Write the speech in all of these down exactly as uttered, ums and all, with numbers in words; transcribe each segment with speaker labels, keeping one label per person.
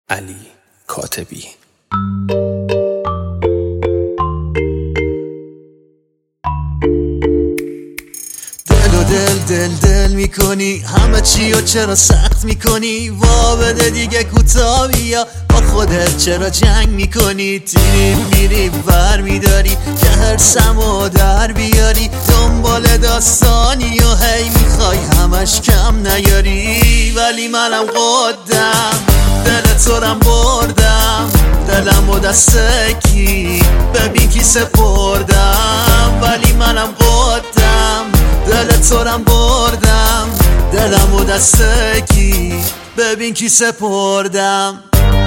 Speaker 1: علی کاتبی.
Speaker 2: دل و دل دل دل میکنی همه چی و چرا سخت میکنی؟ وا بده دیگه کوتاه بیا، با خودت چرا جنگ میکنی؟ تیری میری ور میداری که هر سمو در بیاری، دنبال داستانی و هی میخوای همش کم نیاری. ولی منم قدم دل تورم بردم، دلم و دست کی ببین کی سپردم. ولی منم قدم دل تورم بردم، دلم و دست کی ببین کی سپردم.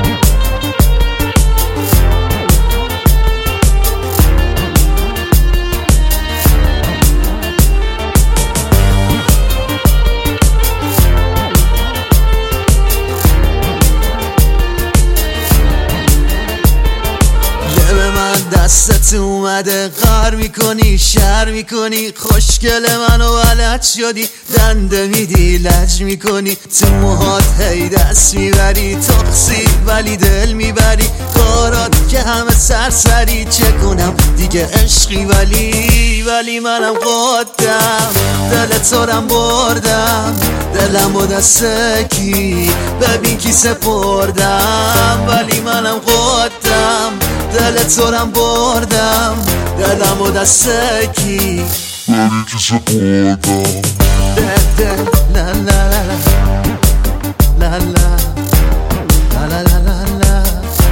Speaker 2: دستت اومده غر میکنی شر میکنی، خوشگل منو ولد شدی، دنده میدی لج میکنی، تو موهات هی دست میبری، تقصیر ولی دل میبری، کارات که همه سرسری، چه کنم دیگه عشقی ولی ولی منم قدم دل تورم بردم، دلم و دست کی ببین کی سپردم. ولی منم قدم دل تورم بردم، دلم و دست کی
Speaker 3: ببین کی سپردم.
Speaker 2: دل دل لا لا لا لا لا لا لا لا لا لا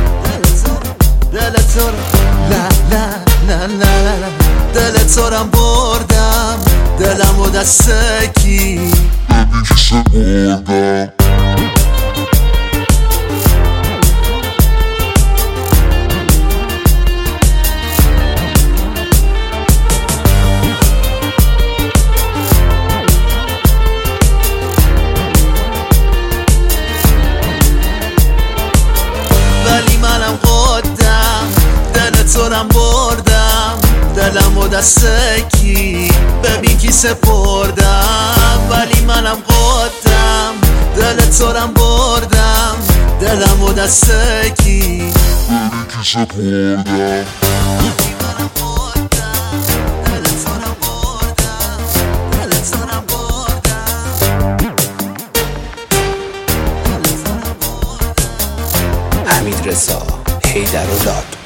Speaker 2: دل تورم لا لا لا لا لا دل تورم بردم، دلم و دست کی
Speaker 3: ببین کی سپردم.
Speaker 2: تورم بردم، دلم و دست کی ببین کی سپردم. ولی منم قدم دل تورم بردم، دلم و دست کی
Speaker 3: ببین کی سپردم.
Speaker 1: حمیدرضا حیدرالله